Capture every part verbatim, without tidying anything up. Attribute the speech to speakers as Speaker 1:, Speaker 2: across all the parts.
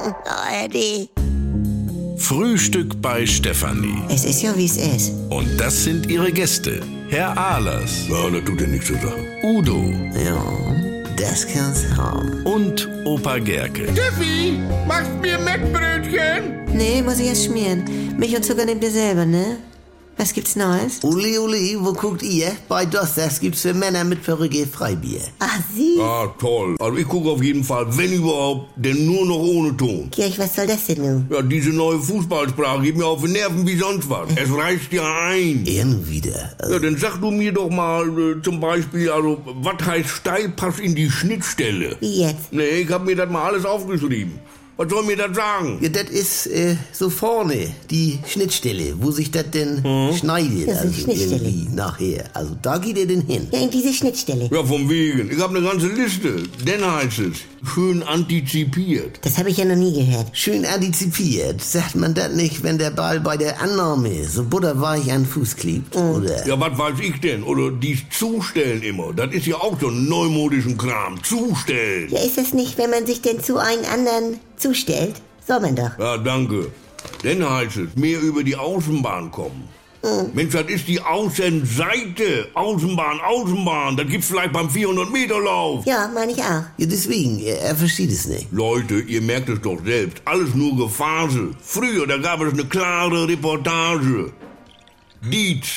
Speaker 1: A R D.
Speaker 2: Frühstück bei Stefanie.
Speaker 1: Es ist ja, wie es ist.
Speaker 2: Und das sind ihre Gäste. Herr Ahlers.
Speaker 3: Ja, das tut ja nichts zur Sache.
Speaker 2: Udo.
Speaker 1: Ja, das kann's haben.
Speaker 2: Und Opa Gerke.
Speaker 4: Steffi, machst mir Mettbrötchen?
Speaker 1: Nee, muss ich erst schmieren. Milch und Zucker nehmt ihr selber, ne? Was gibt's Neues?
Speaker 5: Uli, Uli, wo guckt ihr? Bei Dosters gibt's für Männer mit Perücke Freibier.
Speaker 1: Ach, Sie?
Speaker 3: Ah, toll. Also ich gucke auf jeden Fall, wenn überhaupt, denn nur noch ohne Ton.
Speaker 1: Kirch, was soll das denn nun?
Speaker 3: Ja, diese neue Fußballsprache geht mir auf die Nerven wie sonst was. Es reißt ja ein.
Speaker 5: Ihren wieder.
Speaker 3: Ja, dann sag du mir doch mal äh, zum Beispiel, also, was heißt Steilpass in die Schnittstelle?
Speaker 1: Wie jetzt?
Speaker 3: Nee, ich hab mir das mal alles aufgeschrieben. Was soll mir das sagen?
Speaker 5: Ja, das ist äh, so vorne, die Schnittstelle, wo sich das denn
Speaker 3: Mhm.
Speaker 5: schneidet.
Speaker 1: Das ist
Speaker 5: Also
Speaker 1: Schnittstelle.
Speaker 5: irgendwie nachher. Also da geht ihr denn hin.
Speaker 1: Ja, in diese Schnittstelle.
Speaker 3: Ja, vom Wegen. Ich hab eine ganze Liste. Denn heißt es, schön antizipiert.
Speaker 1: Das habe ich ja noch nie gehört.
Speaker 5: Schön antizipiert. Sagt man das nicht, wenn der Ball bei der Annahme so butterweich an den Fuß klebt? Oder?
Speaker 3: Ja, was weiß ich denn? Oder dies Zustellen immer. Das ist ja auch so ein neumodischen Kram. Zustellen.
Speaker 1: Ja, ist das nicht, wenn man sich denn zu einem anderen zustellt? Soll man doch.
Speaker 3: Ja, danke. Denn heißt es, mehr über die Außenbahn kommen. Mensch, das ist die Außenseite. Außenbahn, Außenbahn. Das gibt's vielleicht beim vierhundert Meter Lauf.
Speaker 1: Ja, meine ich auch.
Speaker 5: Ja, deswegen, er, er versteht es nicht.
Speaker 3: Leute, ihr merkt es doch selbst. Alles nur Gefasel. Früher, da gab es eine klare Reportage. Dietz.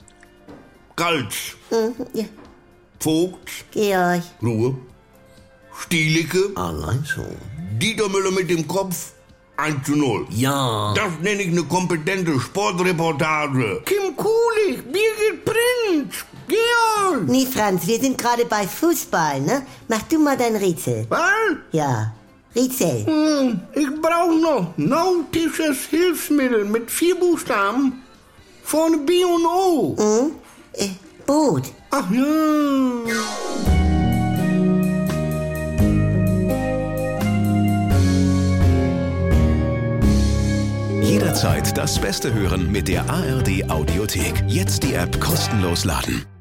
Speaker 3: Kaltz.
Speaker 1: Mhm, ja.
Speaker 3: Vogt.
Speaker 1: Georg.
Speaker 3: Ruhe. Stielicke.
Speaker 5: Allein schon.
Speaker 3: Dieter Müller mit dem Kopf. eins zu null.
Speaker 5: Ja.
Speaker 3: Das nenne ich eine kompetente Sportreportage. Kim Kulich, Birgit Prinz, Georg.
Speaker 1: Nee, Franz, wir sind gerade bei Fußball, ne? Mach du mal dein Rätsel.
Speaker 3: Was?
Speaker 1: Ja. Rätsel.
Speaker 3: Hm, ich brauche noch nautisches Hilfsmittel mit vier Buchstaben. Vorne B und O.
Speaker 1: Hm? Äh, Boot.
Speaker 3: Ach ja.
Speaker 2: Jederzeit das Beste hören mit der A R D Audiothek. Jetzt die App kostenlos laden.